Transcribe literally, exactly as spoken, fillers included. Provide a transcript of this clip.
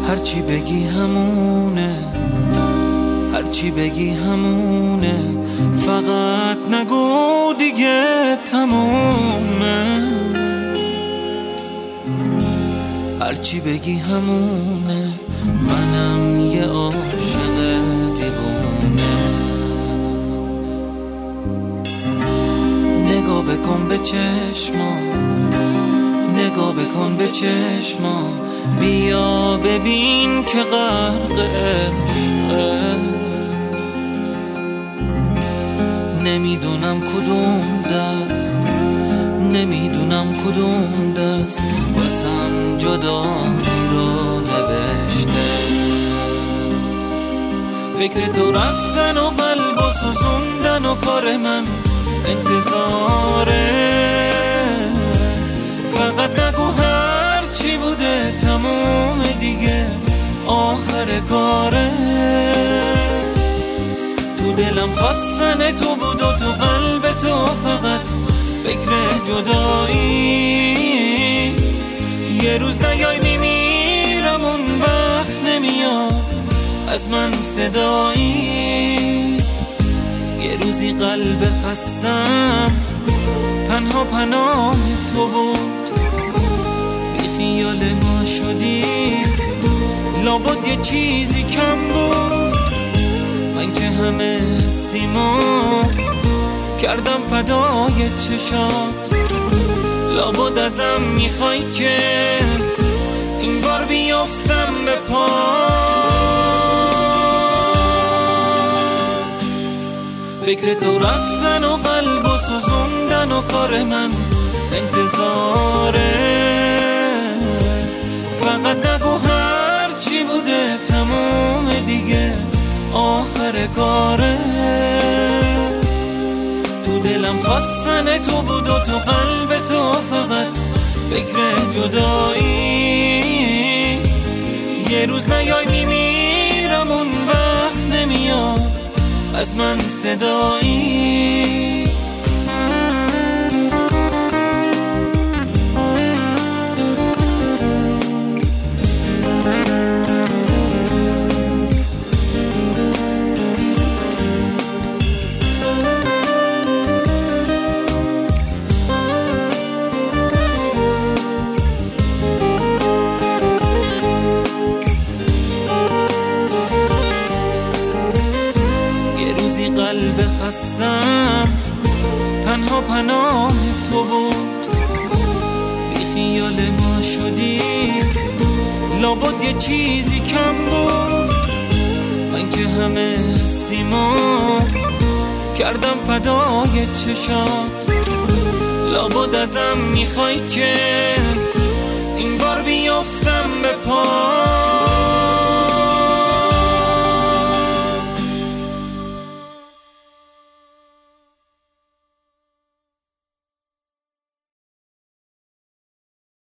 هرچی بگی همونه، هرچی بگی همونه، فقط نگو دیگه تمومه. هرچی بگی همونه، منم یه عاشق دیوونه. نگاه بکن به چشما، نگاه بکن به چشما، بیا ببین که غرق عشقه. نمیدونم کدوم دست، نمیدونم کدوم دست واسم جدایی رو نوشته. فکر تو رفتن و قلب و سوزوندن و کار من انتظاره. فقط نگو هر چی بوده تموم دیگه آخر کاره. تو دلم خواستن تو بود و تو قلب تو فقط فکر جدایی. یه روز نیای میمیرم اون وقت نمیاد از من صدایی. یه روزی قلب خستم تنها پناه تو بود. بی خیال ما شدی لابد یه چیزی کم بود. من که همه هستیمو کردم فدای چشات. لابد ازم میخوای که این بار بیافتم به پا. فکر تو رفتن و قلب و سوزوندن و کار من انتظاره. فقط نگو هر چی بوده تموم دیگه آخر کاره. تو دلم خواستن تو بود و تو قلب تو فقط فکر جدایی. یه روز نیای میمیرم اون وقت نمیاد از من صدایی. قلب خستم تنها پناه تو بود. بی خیال ما شدی لابد یه چیزی کم بود. من که همه هستیمو کردم فدای چشات. لابد ازم میخوای که این بار بیافتم به پا.